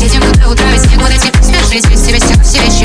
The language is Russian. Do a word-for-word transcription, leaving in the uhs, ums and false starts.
Едем до утра, весь снег, вот эти спешить, без тебя все, все вещи.